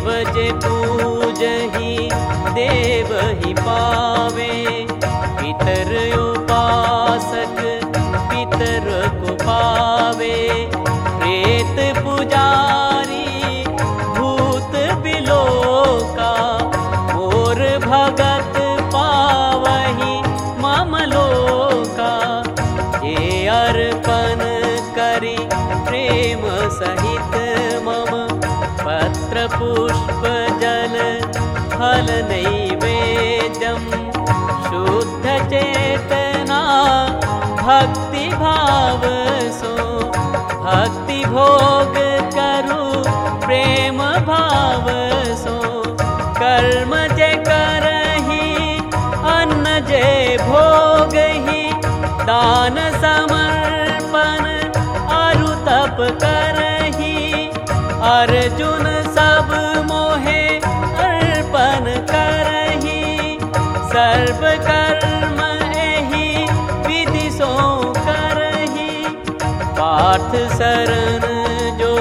देव जे पूजहि देव ही पावे। पितर उपासक पितर को पावे। प्रेत पुजारी भूत बिलोका। मोर भगत पावहि मम लोका। ये अर्पण करि प्रेम सहित मम। पत्र पुष्प जल फल नैवेद्यम। शुद्ध चेतना भक्ति भाव सो। भक्ति भोग करु प्रेम भाव सो। कर्म जे करहि अन्न जे भोगहि। दान समर्पण अरु तप करहि। अर्जुन सब मोहे अर्पण करहि। सर्व कर्म एहि विधि सो करहि। पार्थ शरण जो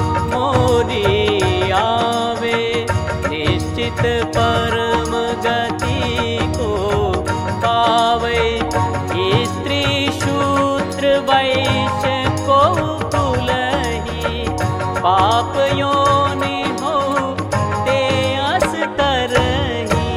मोरी आवे। निश्चित परम गति को पावे। स्त्री शूद्र वैश्य को कुलहि। पाप योनि हो ते अस तरहि।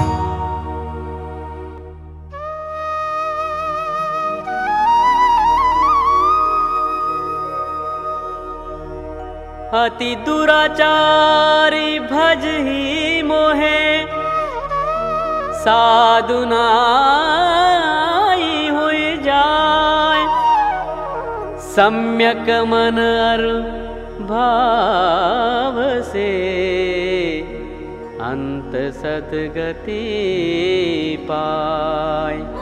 अति दुराचारी भजहि मोहे। साधु नाई होई जाय। सम्यक मन अरु भाव से। अंत सद्गति पाय।